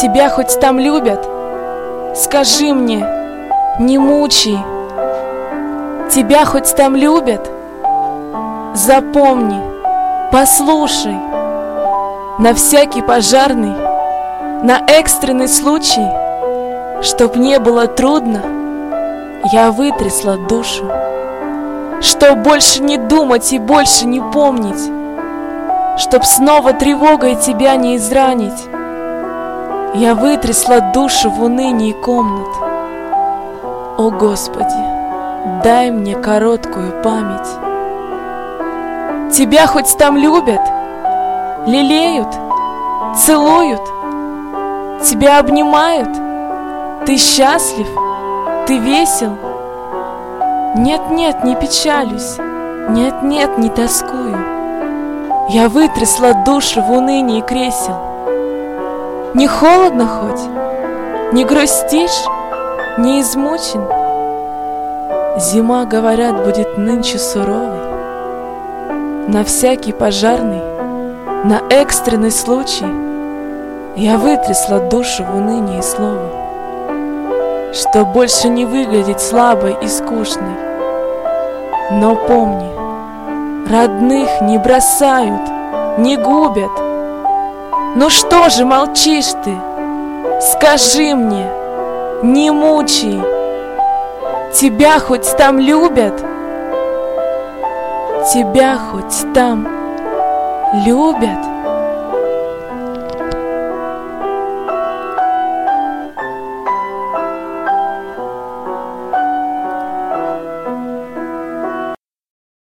Тебя хоть там любят? Скажи мне, не мучай. Тебя хоть там любят? Запомни, послушай. На всякий пожарный, на экстренный случай, чтоб не было трудно, я вытрясла душу. Чтоб больше не думать и больше не помнить, чтоб снова тревогой тебя не изранить, я вытрясла душу в унынии комнат. О Господи, дай мне короткую память. Тебя хоть там любят, лелеют, целуют, тебя обнимают, ты счастлив, ты весел? Нет-нет, не печалюсь, нет-нет, не тоскую. Я вытрясла душу в унынии кресел. Не холодно хоть? Не грустишь? Не измучен? Зима, говорят, будет нынче суровой. На всякий пожарный, на экстренный случай я вытрясла душу в унынии слова, чтоб больше не выглядеть слабой и скучной. Но помни, родных не бросают, не губят. Ну что же молчишь ты? Скажи мне, не мучай. Тебя хоть там любят? Тебя хоть там любят?